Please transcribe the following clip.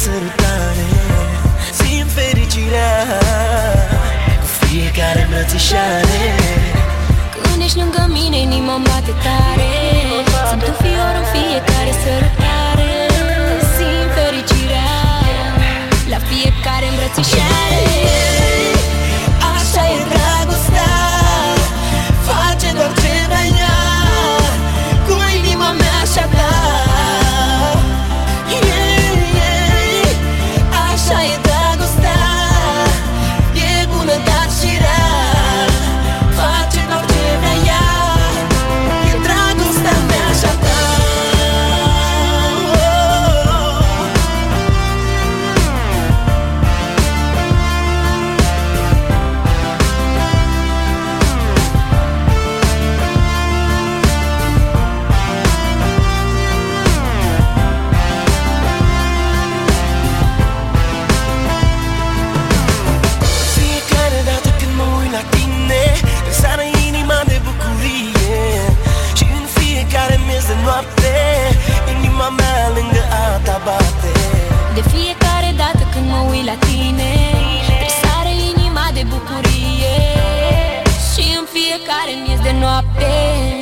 sărutare, simt fericirea cu fiecare îmbrățișare. Când ești lângă mine, inima-mi bate tare, simt un fior în fiecare sărutare. Simt fericirea la fiecare îmbrățișare. Așa e dragostea, face doar ce vrea ea, cu inima mea așa da. Așa e dragostea, e bună dar și rea, face doar ce vrea ea, e dragostea mea așa da. Inima mea lângă a ta bate. De fiecare dată când mă uit la tine, tresare inima de bucurie. Și în fiecare miez de noapte